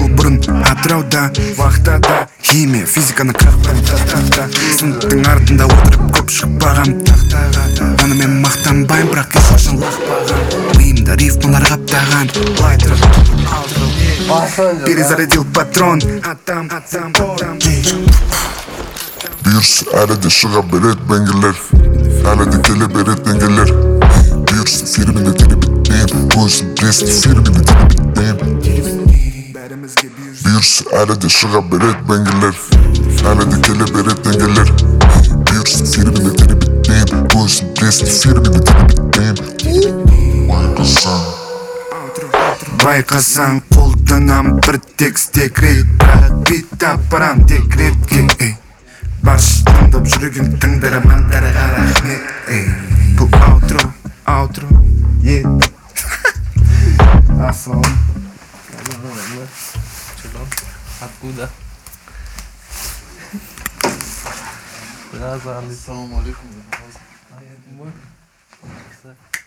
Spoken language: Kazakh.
бұрын атырауда вахтада химия физиканы қақпан тастақта сыныптың артында отырып көп шықпағам тақтаға онымен мақтанбайым бірақ ешқашан лақпаған миымда рифмалар қаптаған перезарядил патрон атам бұйырса әлі де шыға берет бәңгілер әлі де келе берет деңгелер бұйырса фирмені теребеттен бұйырса білесін фирмені теребеттен бұйырса әлі де шыға берет бәңгілер әлі де келе берет деңгелер бұйырса фирмені теребеттен бұйырса білесін фирмені теребеттен байқасаң қолданам бір текст рет бірақ бит апарам тек ретке баршы тыңдап жүрген тыңдармандарға рахмет бұл аутро Асалам. Откуда? Assalamu alaikum.